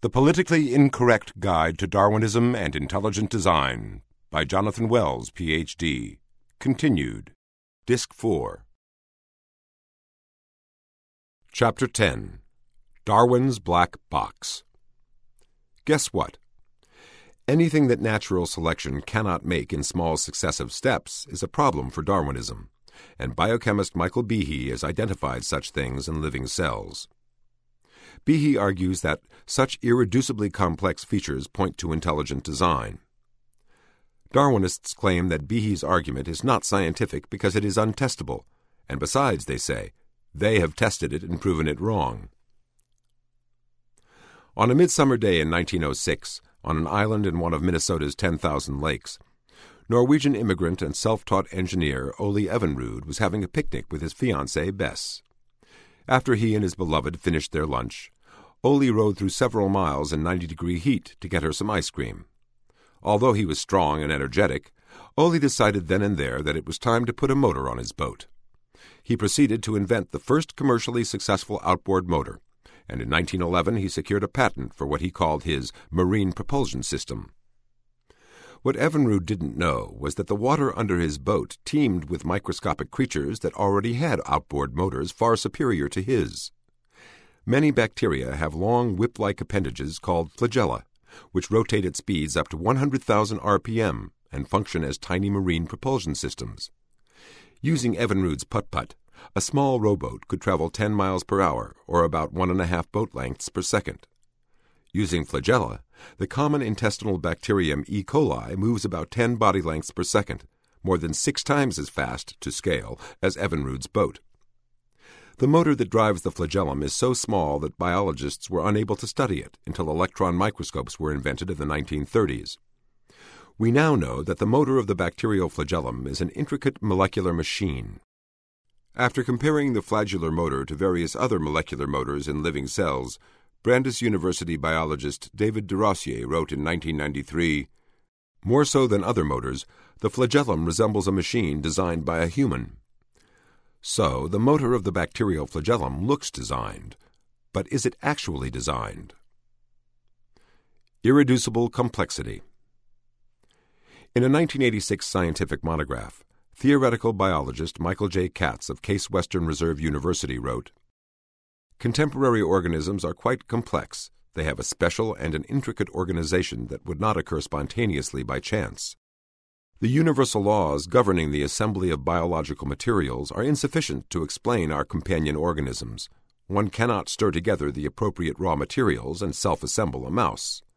The Politically Incorrect Guide to Darwinism and Intelligent Design by Jonathan Wells, Ph.D. Continued. Disc 4. Chapter 10. Darwin's Black Box. Guess what? Anything that natural selection cannot make in small successive steps is a problem for Darwinism, and biochemist Michael Behe has identified such things in living cells. Behe argues that such irreducibly complex features point to intelligent design. Darwinists claim that Behe's argument is not scientific because it is untestable, and besides, they say, they have tested it and proven it wrong. On a midsummer day in 1906, on an island in one of Minnesota's 10,000 lakes, Norwegian immigrant and self-taught engineer Ole Evinrude was having a picnic with his fiancée Bess. After he and his beloved finished their lunch, Ole rode through several miles in 90-degree heat to get her some ice cream. Although he was strong and energetic, Ole decided then and there that it was time to put a motor on his boat. He proceeded to invent the first commercially successful outboard motor, and in 1911 he secured a patent for what he called his marine propulsion system. What Evinrude didn't know was that the water under his boat teemed with microscopic creatures that already had outboard motors far superior to his. Many bacteria have long whip-like appendages called flagella, which rotate at speeds up to 100,000 RPM and function as tiny marine propulsion systems. Using Evinrude's putt-putt, a small rowboat could travel 10 miles per hour, or about 1.5 boat lengths per second. Using flagella, the common intestinal bacterium E. coli moves about 10 body lengths per second, more than 6 times as fast, to scale, as Evinrude's boat. The motor that drives the flagellum is so small that biologists were unable to study it until electron microscopes were invented in the 1930s. We now know that the motor of the bacterial flagellum is an intricate molecular machine. After comparing the flagellar motor to various other molecular motors in living cells, Brandeis University biologist David DeRosier wrote in 1993, "More so than other motors, the flagellum resembles a machine designed by a human." So, the motor of the bacterial flagellum looks designed, but is it actually designed? Irreducible complexity. In a 1986 scientific monograph, theoretical biologist Michael J. Katz of Case Western Reserve University wrote, "Contemporary organisms are quite complex. They have a special and an intricate organization that would not occur spontaneously by chance. The universal laws governing the assembly of biological materials are insufficient to explain our companion organisms. One cannot stir together the appropriate raw materials and self-assemble a mouse.